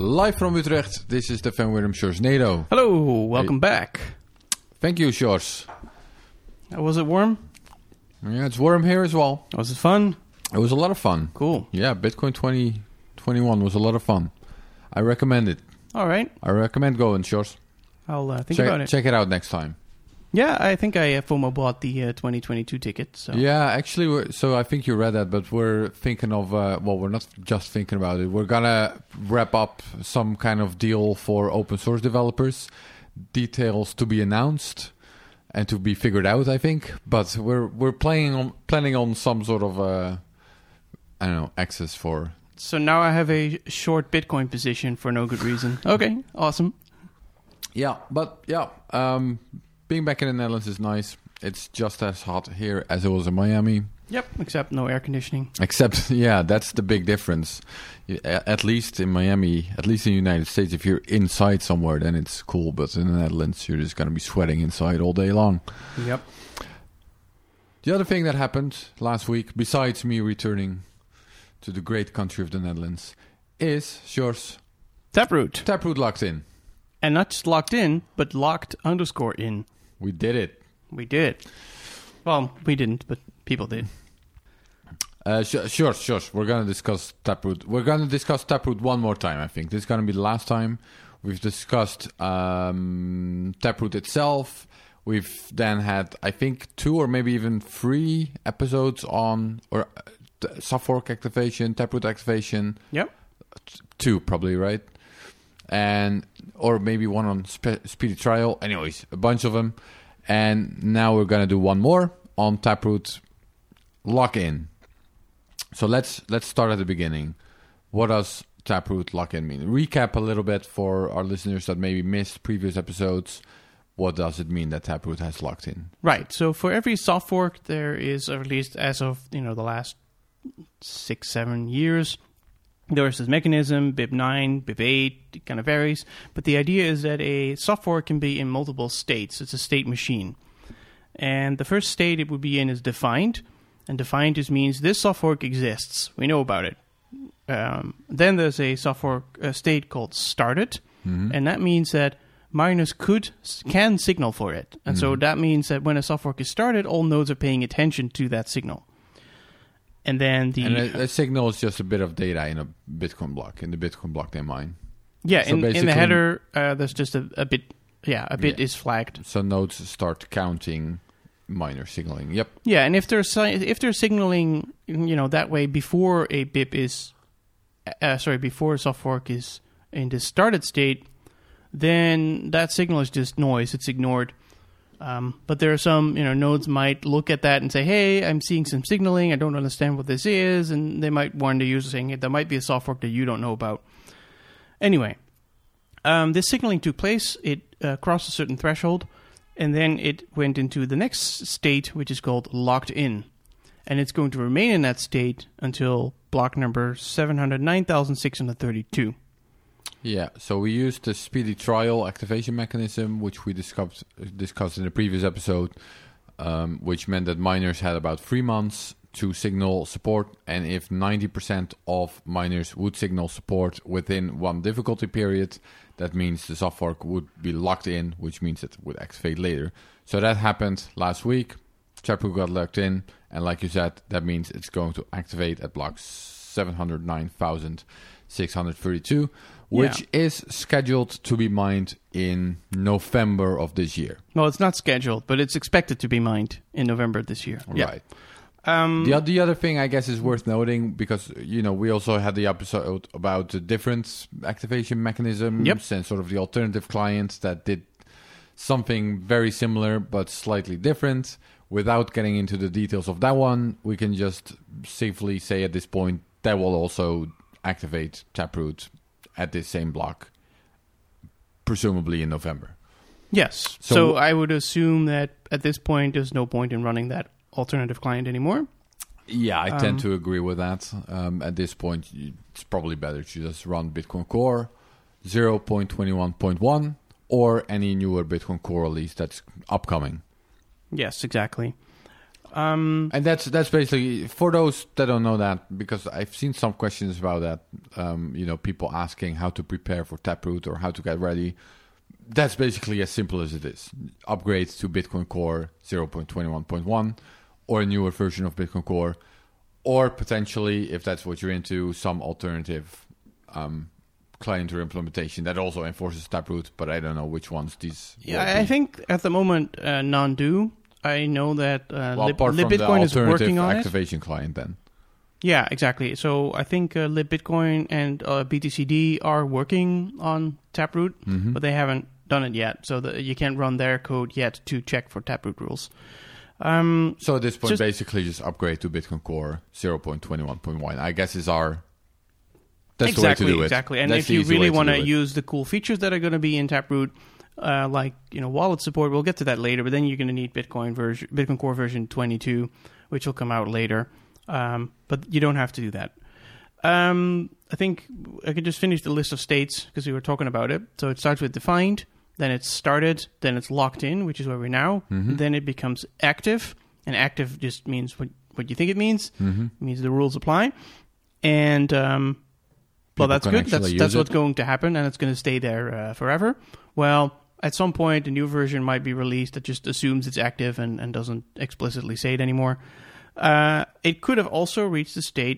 Live from Utrecht, this is the Van Willem Sjors Nado. Hello, welcome back. Thank you, Sjors. Was it warm? Yeah, it's warm here as well. Was it fun? It was a lot of fun. Cool. Yeah, Bitcoin 2021 was a lot of fun. I recommend it. All right. I recommend going, Sjors. I'll think about it. Check it out next time. Yeah, I think I FOMO bought the 2022 ticket. So. Yeah, actually, so I think you read that, but we're thinking of, we're not just thinking about it. We're going to wrap up some kind of deal for open source developers. Details to be announced and to be figured out, I think. But we're planning on some sort of, access for... So now I have a short Bitcoin position for no good reason. Okay, awesome. Yeah, but being back in the Netherlands is nice. It's just as hot here as it was in Miami. Yep, except no air conditioning. Except, yeah, that's the big difference. At least in Miami, at least in the United States, if you're inside somewhere, then it's cool. But in the Netherlands, you're just going to be sweating inside all day long. Yep. The other thing that happened last week, besides me returning to the great country of the Netherlands, is Sjors. Taproot. Taproot locked in. And not just locked in, but locked_in. We did it. We did. Well, we didn't, but people did. Sure. We're going to discuss Taproot. We're going to discuss Taproot one more time, I think. This is going to be the last time. We've discussed Taproot itself. We've then had, I think, 2 or maybe even 3 episodes on soft fork activation, Taproot activation. Yep. 2 probably, right? Or maybe 1 on speedy trial. Anyways, a bunch of them. And now we're going to do 1 more on Taproot lock-in. So let's start at the beginning. What does Taproot lock-in mean? Recap a little bit for our listeners that maybe missed previous episodes. What does it mean that Taproot has locked in? Right. So for every soft fork, there is, or at least as of the last 6-7 years, there is this mechanism, BIP9, BIP8, it kind of varies. But the idea is that a soft fork can be in multiple states. It's a state machine. And the first state it would be in is defined. And defined just means this soft fork exists. We know about it. Then there's a soft fork state called started. Mm-hmm. And that means that miners can signal for it. And so that means that when a soft fork is started, all nodes are paying attention to that signal. And then a signal is just a bit of data in a Bitcoin block, in the Bitcoin block they mine. Yeah, so in the header, there's just a bit. Yeah, a bit is flagged. So nodes start counting miner signaling. Yep. Yeah, and if they're signaling, that way before a BIP is, before a soft fork is in the started state, then that signal is just noise. It's ignored. But there are some, nodes might look at that and say, hey, I'm seeing some signaling. I don't understand what this is. And they might warn the user saying, hey, there might be a soft fork that you don't know about. Anyway, this signaling took place. It crossed a certain threshold. And then it went into the next state, which is called locked in. And it's going to remain in that state until block number 709,632. Yeah, so we used the speedy trial activation mechanism, which we discussed in the previous episode, which meant that miners had about 3 months to signal support, and if 90% of miners would signal support within 1 difficulty period, that means the soft fork would be locked in, which means it would activate later. So that happened last week. Taproot got locked in, and like you said, that means it's going to activate at block 709,632. Which is scheduled to be mined in November of this year. Well, it's not scheduled, but it's expected to be mined in November this year. Right. The other thing, I guess, is worth noting, because, we also had the episode about the different activation mechanisms and sort of the alternative clients that did something very similar but slightly different. Without getting into the details of that one, we can just safely say at this point that will also activate Taproot at this same block, presumably in November. Yes. So I would assume that at this point, there's no point in running that alternative client anymore. Yeah, I tend to agree with that. At this point, it's probably better to just run Bitcoin Core 0.21.1 or any newer Bitcoin Core release that's upcoming. Yes, exactly. And that's basically, for those that don't know that, because I've seen some questions about that, people asking how to prepare for Taproot or how to get ready. That's basically as simple as it is. Upgrade to Bitcoin Core 0.21.1 or a newer version of Bitcoin Core, or potentially, if that's what you're into, some alternative client or implementation that also enforces Taproot, but I don't know which ones these will be. I think at the moment none do. I know that apart from LibBitcoin the is working on activation client then. Yeah, exactly. So I think LibBitcoin and BTCD are working on Taproot, but they haven't done it yet. So you can't run their code yet to check for Taproot rules. So at this point, basically just upgrade to Bitcoin Core 0.21.1. I guess is that's the way to do it. Exactly. And that's if you really want to use the cool features that are going to be in Taproot, like wallet support, we'll get to that later. But then you're going to need Bitcoin Core version 22, which will come out later. But you don't have to do that. I think I could just finish the list of states because we were talking about it. So it starts with defined, then it's started, then it's locked in, which is where we're now. Then it becomes active, and active just means what you think it means. It means the rules apply. And well, that's good. That's what's going to happen, and it's going to stay there forever. Well, at some point, a new version might be released that just assumes it's active and doesn't explicitly say it anymore. It could have also reached the state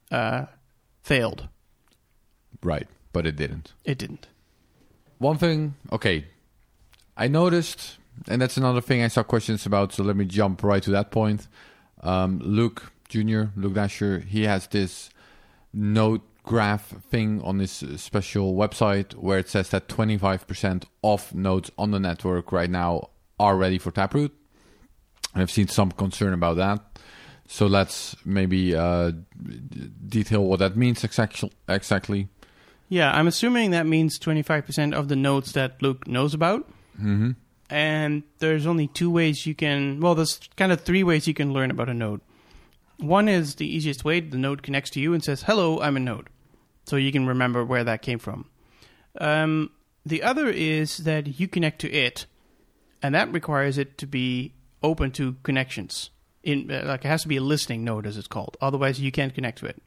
failed. Right, but it didn't. It didn't. One thing, okay, I noticed, and that's another thing I saw questions about, so let me jump right to that point. Luke Dasher, he has this node graph thing on his special website where it says that 25% of nodes on the network right now are ready for Taproot. I've seen some concern about that. So let's maybe detail what that means exactly. Yeah, I'm assuming that means 25% of the nodes that Luke knows about. And there's only two ways you can... Well, there's kind of three ways you can learn about a node. One is the easiest way. The node connects to you and says, hello, I'm a node. So you can remember where that came from. The other is that you connect to it, and that requires it to be open to connections. It has to be a listening node, as it's called. Otherwise, you can't connect to it.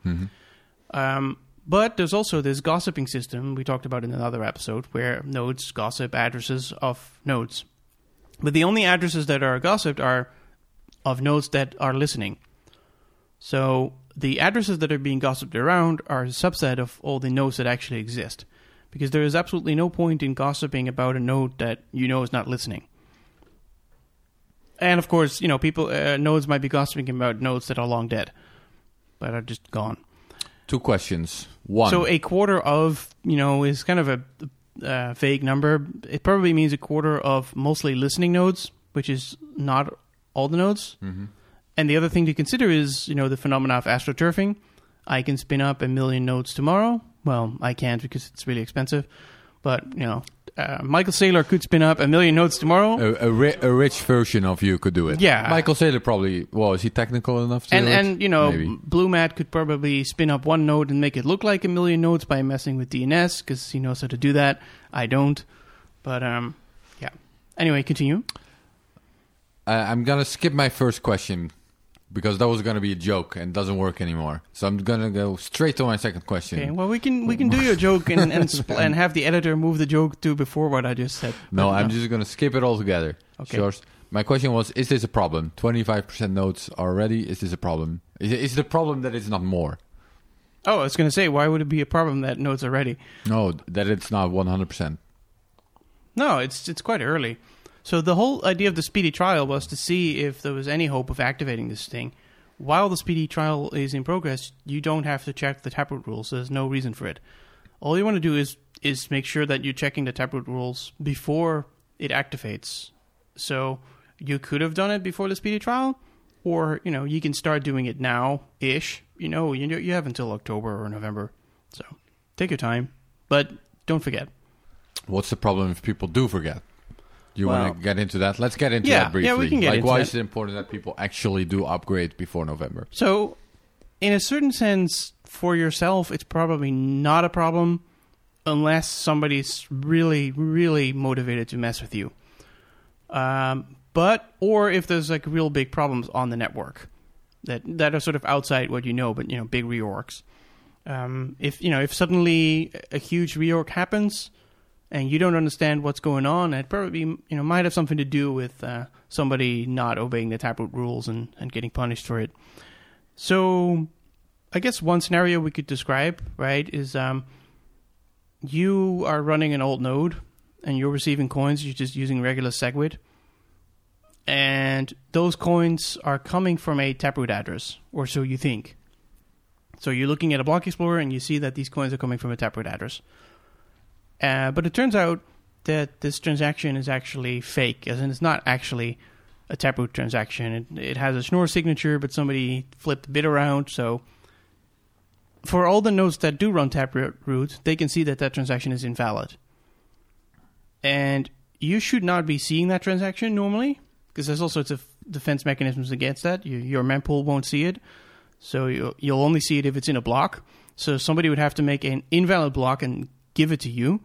But there's also this gossiping system we talked about in another episode where nodes gossip addresses of nodes. But the only addresses that are gossiped are of nodes that are listening. So the addresses that are being gossiped around are a subset of all the nodes that actually exist. Because there is absolutely no point in gossiping about a node that you know is not listening. And of course, people nodes might be gossiping about nodes that are long dead, but are just gone. Two questions. One. So a quarter of, is kind of a vague number. It probably means a quarter of mostly listening nodes, which is not all the nodes. And the other thing to consider is, the phenomena of astroturfing. I can spin up 1 million nodes tomorrow. Well, I can't because it's really expensive. But, Michael Saylor could spin up 1 million nodes tomorrow. A rich version of you could do it. Yeah. Michael Saylor probably, is he technical enough to do it? And Maybe. Blue Matt could probably spin up one node and make it look like 1 million nodes by messing with DNS because he knows how to do that. I don't. But, yeah. Anyway, continue. I'm going to skip my first question because that was going to be a joke and doesn't work anymore. So I'm going to go straight to my second question. Okay, well, we can do your joke and have the editor move the joke to before what I just said. No, I'm just going to skip it altogether. Okay. Sure. My question was, is this a problem? 25% nodes are ready. Is this a problem? Is the problem that it's not more? Oh, I was going to say, why would it be a problem that nodes are ready? No, that it's not 100%. No, it's quite early. So the whole idea of the speedy trial was to see if there was any hope of activating this thing. While the speedy trial is in progress, you don't have to check the Taproot rules. There's no reason for it. All you want to do is make sure that you're checking the Taproot rules before it activates. So you could have done it before the speedy trial, or you can start doing it now-ish. You have until October or November. So take your time, but don't forget. What's the problem if people do forget? You want to get into that? Let's get into that briefly. Yeah, we can get into why that. is it important that people actually do upgrade before November? So, in a certain sense, for yourself, it's probably not a problem unless somebody's really, really motivated to mess with you. But or if there's like real big problems on the network that are sort of outside what you know, but big reorgs. If suddenly a huge reorg happens and you don't understand what's going on, it probably might have something to do with somebody not obeying the Taproot rules and getting punished for it. So I guess one scenario we could describe, right, is you are running an old node and you're receiving coins. You're just using regular SegWit. And those coins are coming from a Taproot address, or so you think. So you're looking at a block explorer and you see that these coins are coming from a Taproot address. But it turns out that this transaction is actually fake, as in it's not actually a Taproot transaction. It has a Schnorr signature, but somebody flipped a bit around. So for all the nodes that do run Taproot, they can see that transaction is invalid. And you should not be seeing that transaction normally, because there's all sorts of defense mechanisms against that. Your mempool won't see it. So you'll only see it if it's in a block. So somebody would have to make an invalid block and give it to you.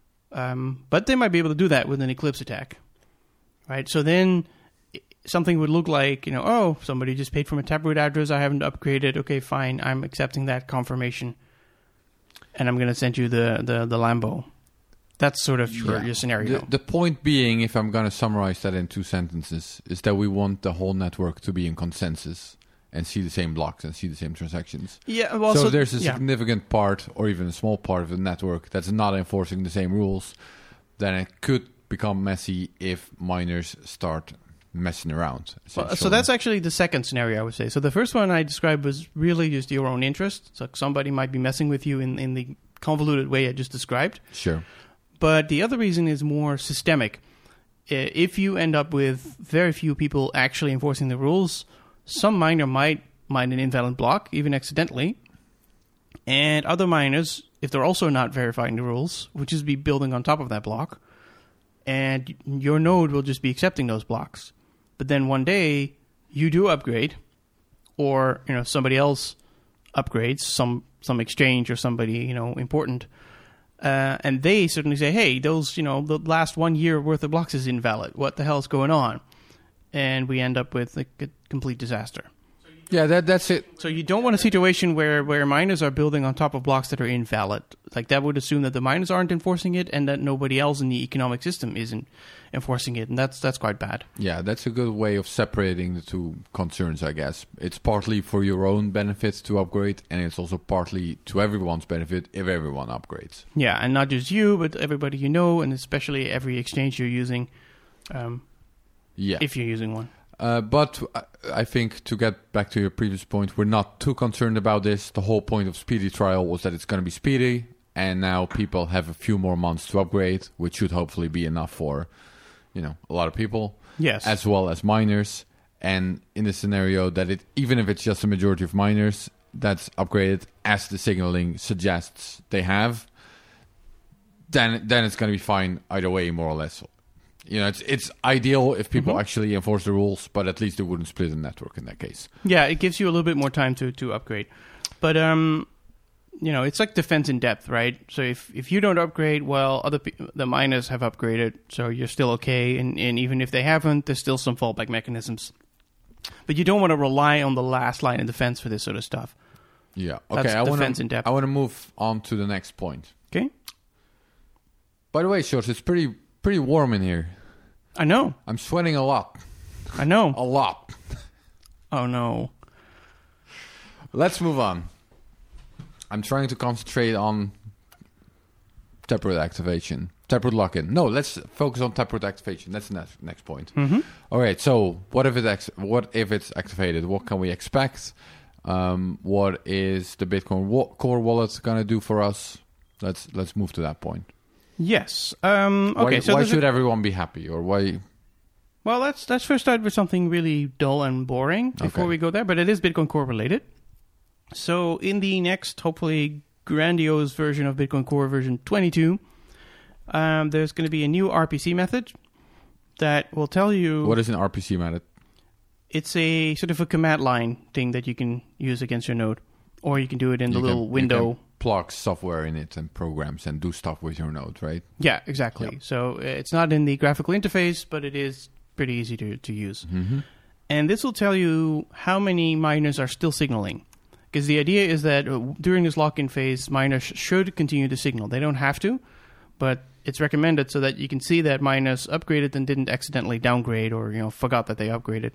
But they might be able to do that with an Eclipse attack. Right? So then something would look like, somebody just paid from a Taproot address. I haven't upgraded. Okay, fine. I'm accepting that confirmation. And I'm going to send you the Lambo. That's sort of your scenario. The point being, if I'm going to summarize that in 2 sentences, is that we want the whole network to be in consensus and see the same blocks and see the same transactions. Yeah. Well, so there's a significant part, or even a small part of the network that's not enforcing the same rules, then it could become messy if miners start messing around. Well, so that's actually the second scenario, I would say. So the first one I described was really just your own interest. So somebody might be messing with you in the convoluted way I just described. Sure. But the other reason is more systemic. If you end up with very few people actually enforcing the rules, some miner might mine an invalid block, even accidentally. And other miners, if they're also not verifying the rules, will just be building on top of that block. And your node will just be accepting those blocks. But then one day, you do upgrade, or somebody else upgrades, some exchange or somebody important. And they certainly say, hey, those, the last 1 year worth of blocks is invalid. What the hell is going on? And we end up with a complete disaster. Yeah, that's it. So you don't want a situation where miners are building on top of blocks that are invalid. Like that would assume that the miners aren't enforcing it and that nobody else in the economic system isn't enforcing it. And that's quite bad. Yeah, that's a good way of separating the two concerns, I guess. It's partly for your own benefit to upgrade, and it's also partly to everyone's benefit if everyone upgrades. Yeah, and not just you, but everybody you know, and especially every exchange you're using, if you're using one. But I think, to get back to your previous point, we're not too concerned about this. The whole point of speedy trial was that it's going to be speedy, and now people have a few more months to upgrade, which should hopefully be enough for a lot of people, yes, as well as miners. And in the scenario that even if it's just a majority of miners that's upgraded, as the signaling suggests they have, then it's going to be fine either way, more or less. It's ideal if people actually enforce the rules, but at least they wouldn't split the network in that case. Yeah, it gives you a little bit more time to upgrade. But it's like defense in depth, right? So if you don't upgrade, well, the miners have upgraded, so you're still okay. And even if they haven't, there's still some fallback mechanisms. But you don't want to rely on the last line of defense for this sort of stuff. Yeah. Okay. That's defense in depth. I want to move on to the next point. Okay. By the way, Sjors, it's pretty warm in here. I know. I'm sweating a lot. I know. A lot. Oh, no. Let's move on. I'm trying to concentrate on Taproot activation. Taproot lock-in. No, let's focus on Taproot activation. That's the next point. Mm-hmm. All right, so what if it's activated? What can we expect? What is the Bitcoin Core wallet going to do for us? Let's move to that point. Yes. Okay. Why should everyone be happy, or why? Well, let's first start with something really dull and boring before we go there. But it is Bitcoin Core related. So in the next, hopefully grandiose version of Bitcoin Core, version 22, there's going to be a new RPC method that will tell you. What is an RPC method? It's a sort of a command line thing that you can use against your node, or you can do it in the little window. You can plug software in it and programs and do stuff with your node, right? Yeah, exactly. Yep. So it's not in the graphical interface, but it is pretty easy to use. Mm-hmm. And this will tell you how many miners are still signaling. Because the idea is that during this lock-in phase, miners should continue to signal. They don't have to, but it's recommended so that you can see that miners upgraded and didn't accidentally downgrade or forgot that they upgraded.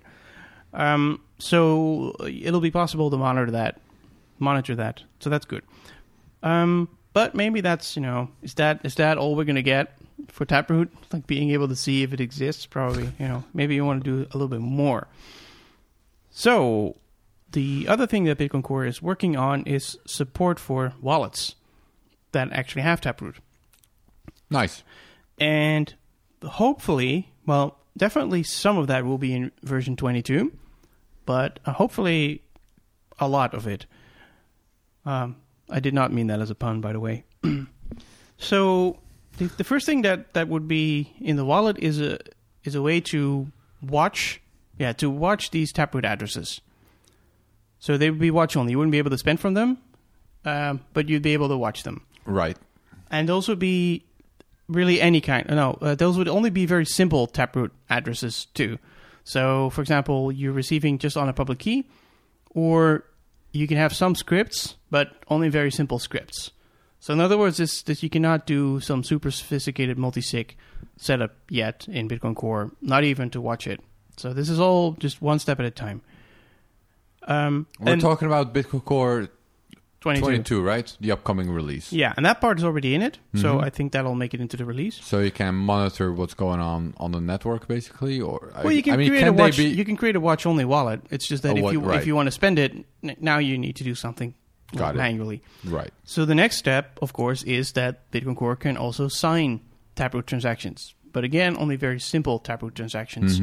So it'll be possible to monitor that. So that's good. But maybe that's is that all we're gonna get for Taproot? Like being able to see if it exists? Probably. Maybe you want to do a little bit more. So the other thing that Bitcoin Core is working on is support for wallets that actually have Taproot. Nice. And hopefully, well, definitely some of that will be in version 22, but hopefully a lot of it. I did not mean that as a pun, by the way. So the first thing that would be in the wallet is a way to watch these Taproot addresses. So they would be watch only. You wouldn't be able to spend from them, but you'd be able to watch them. Right. And those would be really any kind. Those would only be very simple Taproot addresses too. So, for example, you're receiving just on a public key, or you can have some scripts, but only very simple scripts. So, in other words, this you cannot do some super sophisticated multi-sig setup yet in Bitcoin Core, not even to watch it. So, this is all just one step at a time. We're talking about Bitcoin Core 22, right? The upcoming release. Yeah, and that part is already in it, so I think that'll make it into the release. So you can monitor what's going on the network, basically, or well, you can create a watch. You can create a watch-only wallet. It's just that if you want to spend it, now you need to do something manually. Right. So the next step, of course, is that Bitcoin Core can also sign Taproot transactions, but again, only very simple Taproot transactions.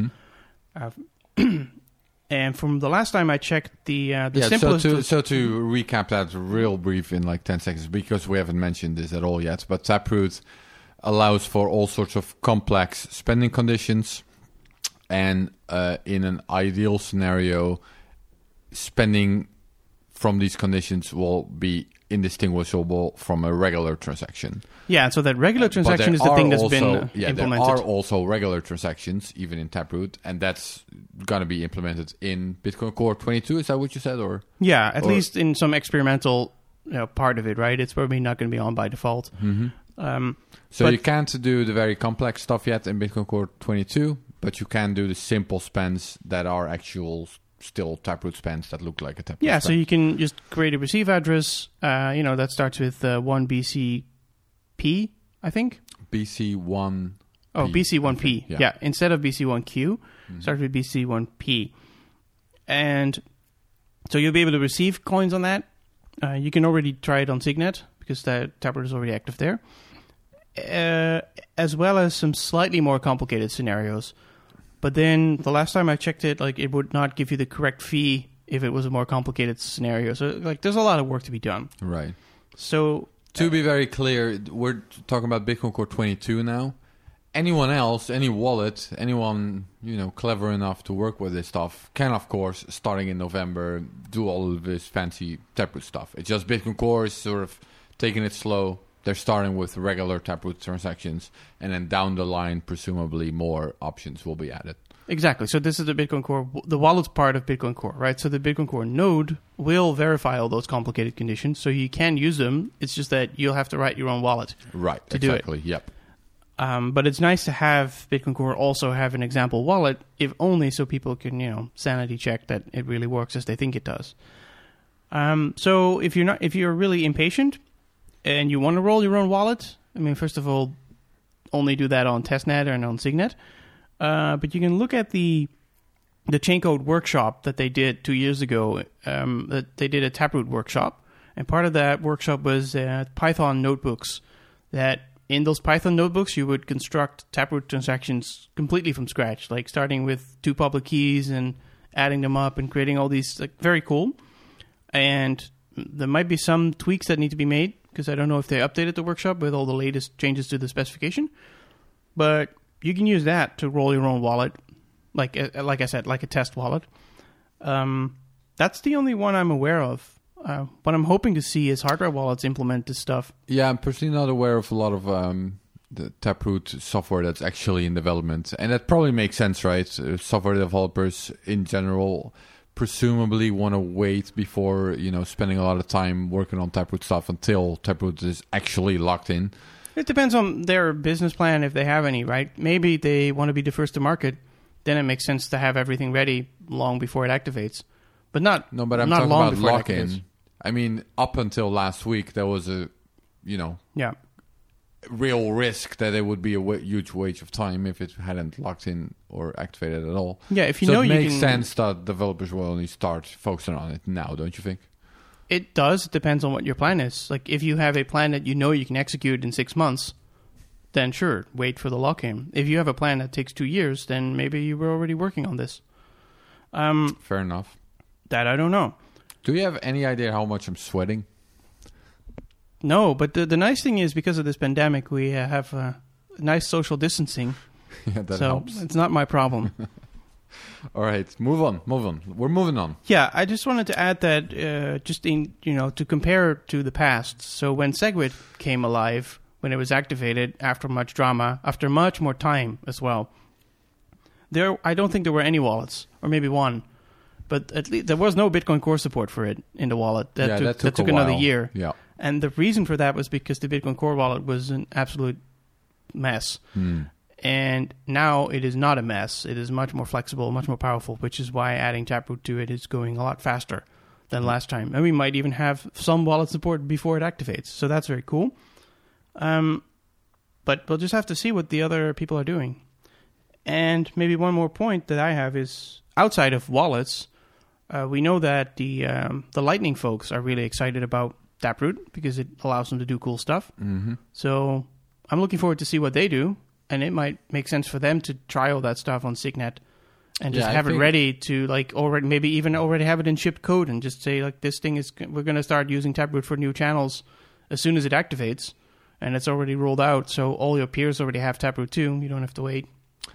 And from the last time I checked, the simplest... So to recap that real brief in like 10 seconds, because we haven't mentioned this at all yet, but Taproot allows for all sorts of complex spending conditions. And in an ideal scenario, spending from these conditions will be indistinguishable from a regular transaction. Yeah, so that regular transaction is the thing that's been implemented. There are also regular transactions, even in Taproot, and that's going to be implemented in Bitcoin Core 22. Is that what you said? Or at least in some experimental part of it, right? It's probably not going to be on by default. So you can't do the very complex stuff yet in Bitcoin Core 22, but you can do the simple spends that are actual still Taproot spends that look like a Taproot spend. So you can just create a receive address, that starts with 1 BCP, I think. BC1. Oh, BC1P. Yeah, instead of BC1Q, start with BC1P. And so you'll be able to receive coins on that. You can already try it on Signet because the Taproot is already active there. As well as some slightly more complicated scenarios. But then the last time I checked it, it would not give you the correct fee if it was a more complicated scenario. So there's a lot of work to be done. Right. So to be very clear, we're talking about Bitcoin Core 22 now. Anyone else, any wallet, anyone clever enough to work with this stuff can, of course, starting in November, do all of this fancy Taproot stuff. It's just Bitcoin Core is sort of taking it slow. They're starting with regular Taproot transactions, and then down the line, presumably more options will be added. Exactly. So this is the Bitcoin Core, the wallet's part of Bitcoin Core, right? So the Bitcoin Core node will verify all those complicated conditions, so you can use them. It's just that you'll have to write your own wallet to do it. Yep. But it's nice to have Bitcoin Core also have an example wallet, if only so people can, sanity check that it really works as they think it does. So if you're really impatient and you want to roll your own wallet, first of all, only do that on testnet and on Signet. But you can look at the Chaincode workshop that they did 2 years ago. That they did a Taproot workshop, and part of that workshop was Python notebooks. That in those Python notebooks, you would construct Taproot transactions completely from scratch, like starting with 2 public keys and adding them up and creating all these. Very cool. And there might be some tweaks that need to be made, because I don't know if they updated the workshop with all the latest changes to the specification. But you can use that to roll your own wallet, like I said, like a test wallet. That's the only one I'm aware of. What I'm hoping to see is hardware wallets implement this stuff. Yeah, I'm personally not aware of a lot of the Taproot software that's actually in development, and that probably makes sense, right? Software developers in general presumably want to wait before spending a lot of time working on Taproot stuff until Taproot is actually locked in. It depends on their business plan if they have any, right? Maybe they want to be the first to market. Then it makes sense to have everything ready long before it activates, but not no. But I'm not talking long about before it lock-in. activates. I mean, up until last week, there was a Yeah. real risk that it would be a huge waste of time if it hadn't locked in or activated at all. Yeah, if you so know it you makes can, sense that developers will only start focusing on it now, don't you think? It does. It depends on what your plan is. Like if you have a plan that you know you can execute in 6 months, then sure, wait for the lock-in. If you have a plan that takes 2 years, then maybe you were already working on this. Fair enough. That I don't know. Do you have any idea how much I'm sweating? No, but the nice thing is because of this pandemic, we have nice social distancing. Yeah, that so helps. it's not my problem. All right, move on. We're moving on. Yeah, I just wanted to add that just in to compare to the past. So when Segwit came alive, when it was activated after much drama, after much more time as well, I don't think there were any wallets, or maybe one, but at least there was no Bitcoin Core support for it in the wallet. That took another year. Yeah. And the reason for that was because the Bitcoin Core wallet was an absolute mess. And now it is not a mess. It is much more flexible, much more powerful, which is why adding Taproot to it is going a lot faster than last time. And we might even have some wallet support before it activates. So that's very cool. But we'll just have to see what the other people are doing. And maybe one more point that I have is outside of wallets, we know that the Lightning folks are really excited about Taproot because it allows them to do cool stuff. Mm-hmm. So I'm looking forward to see what they do. And it might make sense for them to try all that stuff on Signet and just have it ready to already have it in shipped code and just say this thing we're going to start using Taproot for new channels as soon as it activates, and it's already rolled out. So all your peers already have Taproot too. You don't have to wait.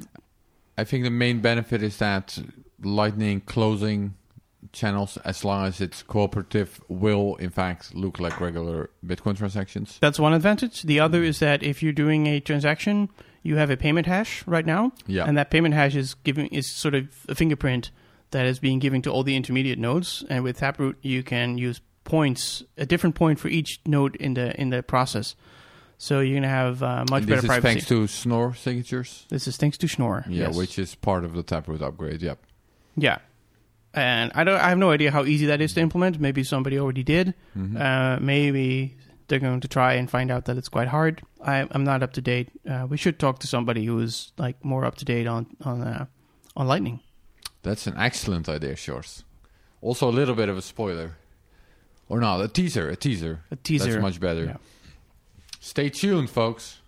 I think the main benefit is that Lightning closing channels, as long as it's cooperative, will in fact look like regular Bitcoin transactions. That's one advantage. The other is that if you're doing a transaction, you have a payment hash right now, and that payment hash is sort of a fingerprint that is being given to all the intermediate nodes. And with Taproot, you can use points, a different point for each node in the process. So you're gonna have much better privacy. This is thanks to Schnorr signatures. This is thanks to Schnorr. Yeah, yes. Which is part of the Taproot upgrade. Yep. Yeah. And I have no idea how easy that is to implement. Maybe somebody already did. Mm-hmm. Maybe they're going to try and find out that it's quite hard. I'm not up to date. We should talk to somebody who is more up to date on Lightning. That's an excellent idea, Sjors. Also a little bit of a spoiler, or not? A teaser. A teaser. That's much better. Yeah. Stay tuned, folks.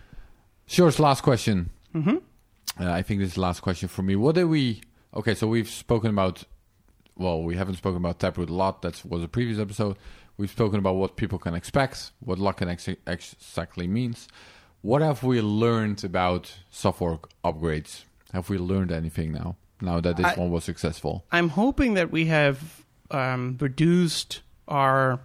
Sjors, last question. Mm-hmm. I think this is the last question for me. What did we? Okay, so we've spoken about. Well, we haven't spoken about Taproot a lot. That was a previous episode. We've spoken about what people can expect, what lock-in exactly means. What have we learned about software upgrades? Have we learned anything now that this one was successful? I'm hoping that we have reduced our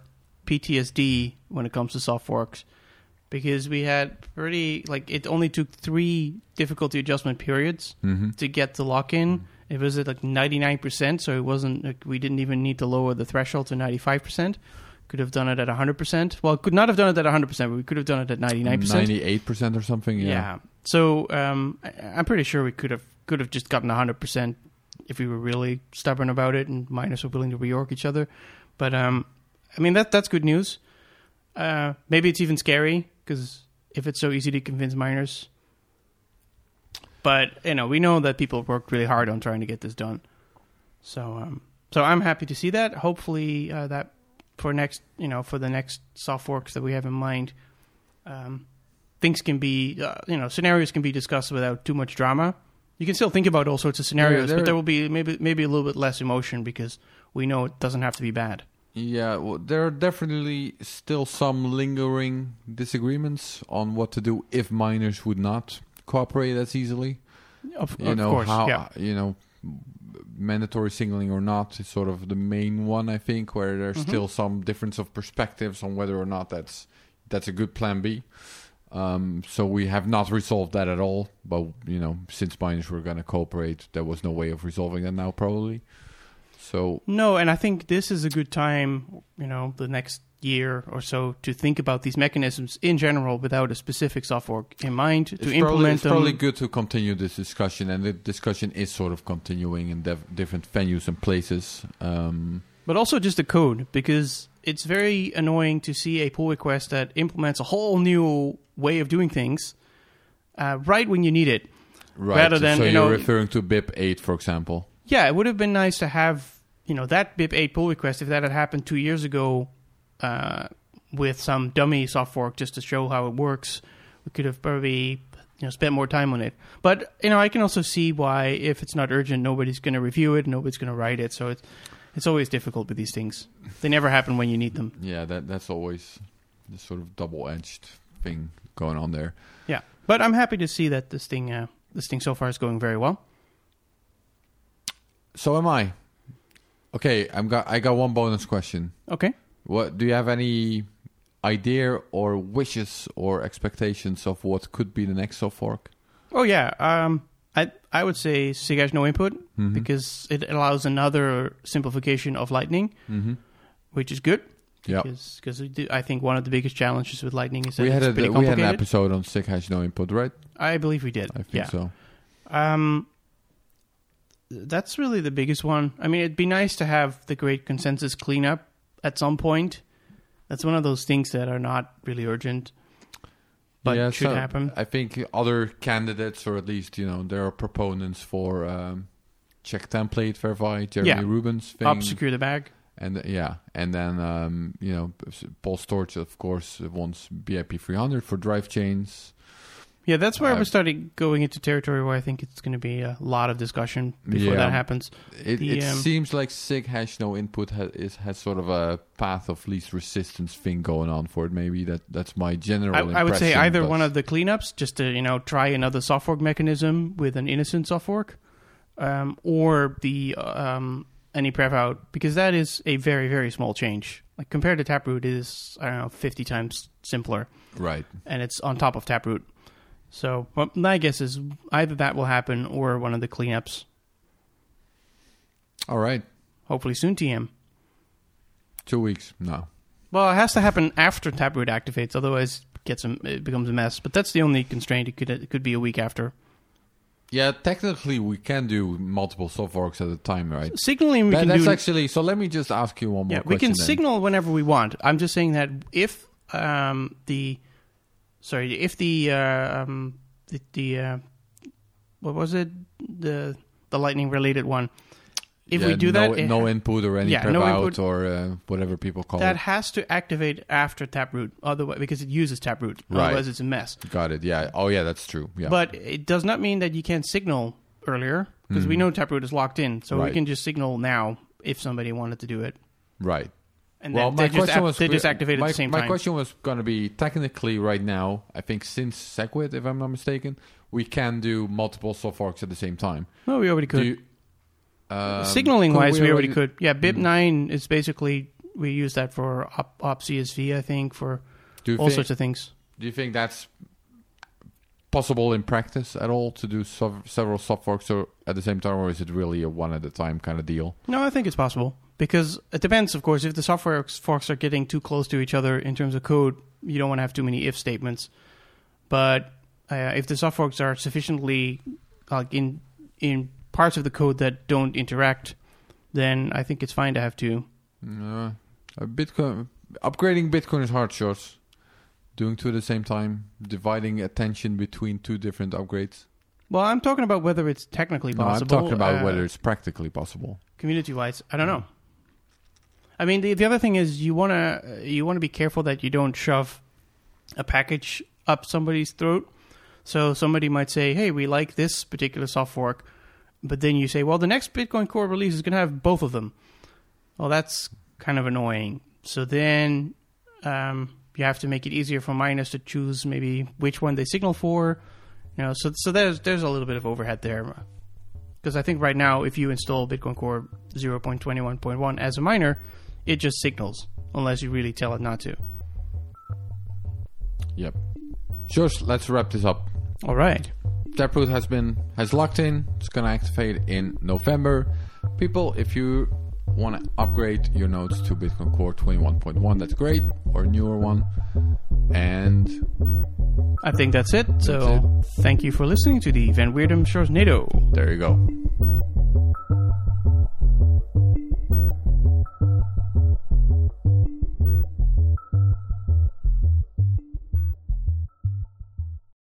PTSD when it comes to soft forks, because we had it only took 3 difficulty adjustment periods to get the lock-in. It was at 99%, so it wasn't we didn't even need to lower the threshold to 95%. Could have done it at 100%. Well, could not have done it at 100%, but we could have done it at 99%. 98% or something, yeah. So I'm pretty sure we could have just gotten 100% if we were really stubborn about it and miners were willing to reorg each other. But that's good news. Maybe it's even scary because if it's so easy to convince miners. But we know that people worked really hard on trying to get this done. So I'm happy to see that. Hopefully that for the next soft forks that we have in mind, things can be scenarios can be discussed without too much drama. You can still think about all sorts of scenarios, but there will be maybe a little bit less emotion because we know it doesn't have to be bad. Yeah, well, there are definitely still some lingering disagreements on what to do if miners would not cooperate as easily. Of course, mandatory signaling or not is sort of the main one, I think, where there's still some difference of perspectives on whether or not that's a good plan B. So we have not resolved that at all. But, since miners were going to cooperate, there was no way of resolving that now, probably. So no, and I think this is a good time, the next year or so, to think about these mechanisms in general without a specific soft fork in mind, to implement them. It's probably good to continue this discussion, and the discussion is sort of continuing in different venues and places. But also just the code, because it's very annoying to see a pull request that implements a whole new way of doing things right when you need it. Right. Rather than, so you're referring to BIP 8, for example. Yeah, it would have been nice to have, that BIP 8 pull request, if that had happened 2 years ago with some dummy soft fork just to show how it works. We could have probably spent more time on it. But, I can also see why, if it's not urgent, nobody's going to review it, nobody's going to write it. So it's always difficult with these things. They never happen when you need them. Yeah, that's always the sort of double-edged thing going on there. Yeah, but I'm happy to see that this thing so far is going very well. So am I. Okay, I got one bonus question. Okay. What do you have any idea or wishes or expectations of what could be the next soft fork? Oh yeah, I would say SIG has no input because it allows another simplification of Lightning, which is good. Yeah, because I think one of the biggest challenges with Lightning is that we had pretty complicated. We had an episode on SIG has no input, right? I believe we did. I think so. That's really the biggest one. I mean, it'd be nice to have the great consensus cleanup at some point. That's one of those things that are not really urgent, but should happen. I think other candidates, or at least, there are proponents for check template verify, Jeremy Rubin's thing. Obscure the bag. And then, Paul Storch, of course, wants BIP 300 for drive chains. Yeah, that's where we started going into territory where I think it's going to be a lot of discussion before that happens. It seems like SIG hash no input has sort of a path of least resistance thing going on for it. Maybe that's my general impression. I would say either one of the cleanups, just to try another soft fork mechanism with an innocent soft fork, or the any prev out, because that is a very, very small change. Like compared to Taproot, it is 50 times simpler. Right, and it's on top of Taproot. So my guess is either that will happen or one of the cleanups. All right. Hopefully soon, TM. 2 weeks, no. Well, it has to happen after Taproot activates, otherwise it becomes a mess. But that's the only constraint. It could be a week after. Yeah, technically we can do multiple soft forks at a time, right? Signaling that's actually... So let me just ask you one more question. We can signal whenever we want. I'm just saying that if the what was it? The Lightning related one. If we do that, no input or any prep out or whatever people call it. That has to activate after Taproot, otherwise because it uses Taproot. Right. Otherwise, it's a mess. Got it. Yeah. Oh, yeah. That's true. Yeah. But it does not mean that you can't signal earlier because we know Taproot is locked in, so we can just signal now if somebody wanted to do it. Right. And then they just activate at the same time. My question was going to be, technically right now, I think since SegWit, if I'm not mistaken, we can do multiple soft forks at the same time. No, we already could. Signaling-wise, we already could. Yeah, BIP9 is basically, we use that for op CSV, I think, for sorts of things. Do you think that's possible in practice at all to do several soft forks at the same time, or is it really a one-at-a-time kind of deal? No, I think it's possible. Because it depends, of course. If the software forks are getting too close to each other in terms of code, you don't want to have too many if statements. But if the soft forks are sufficiently in parts of the code that don't interact, then I think it's fine to have two. Upgrading Bitcoin is hard, Shorts. Doing two at the same time, dividing attention between two different upgrades. Well, I'm talking about whether it's technically possible. I'm talking about whether it's practically possible. Community-wise, I don't know. I mean, the other thing is you want to be careful that you don't shove a package up somebody's throat. So somebody might say, "Hey, we like this particular soft fork," but then you say, "Well, the next Bitcoin Core release is going to have both of them." Well, that's kind of annoying. So then you have to make it easier for miners to choose maybe which one they signal for. So there's a little bit of overhead there. Because I think right now, if you install Bitcoin Core 0.21.1 as a miner, it just signals, unless you really tell it not to. Yep. George, let's wrap this up. All right. Taproot has locked in. It's going to activate in November. People, if you want to upgrade your nodes to Bitcoin Core 21.1, that's great, or a newer one. And I think that's it. So thank you for listening to the Van Weerdem Shores NATO. There you go.